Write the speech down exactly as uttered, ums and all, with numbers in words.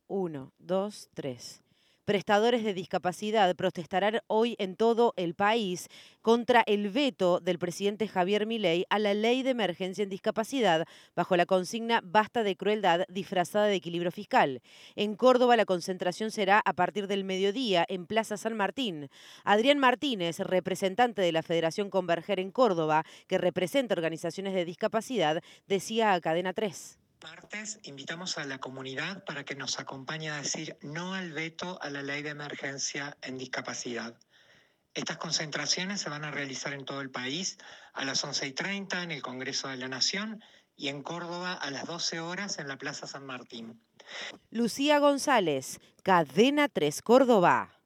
Uno, dos, tres. Prestadores de discapacidad protestarán hoy en todo el país contra el veto del presidente Javier Milei a la ley de emergencia en discapacidad bajo la consigna "Basta de crueldad disfrazada de equilibrio fiscal". En Córdoba la concentración será a partir del mediodía en Plaza San Martín. Adrián Martínez, representante de la Federación Converger en Córdoba, que representa organizaciones de discapacidad, decía a Cadena tres. Martes invitamos a la comunidad para que nos acompañe a decir no al veto a la ley de emergencia en discapacidad. Estas concentraciones se van a realizar en todo el país a las once y treinta en el Congreso de la Nación y en Córdoba a las doce horas en la Plaza San Martín. Lucía González, Cadena tres Córdoba.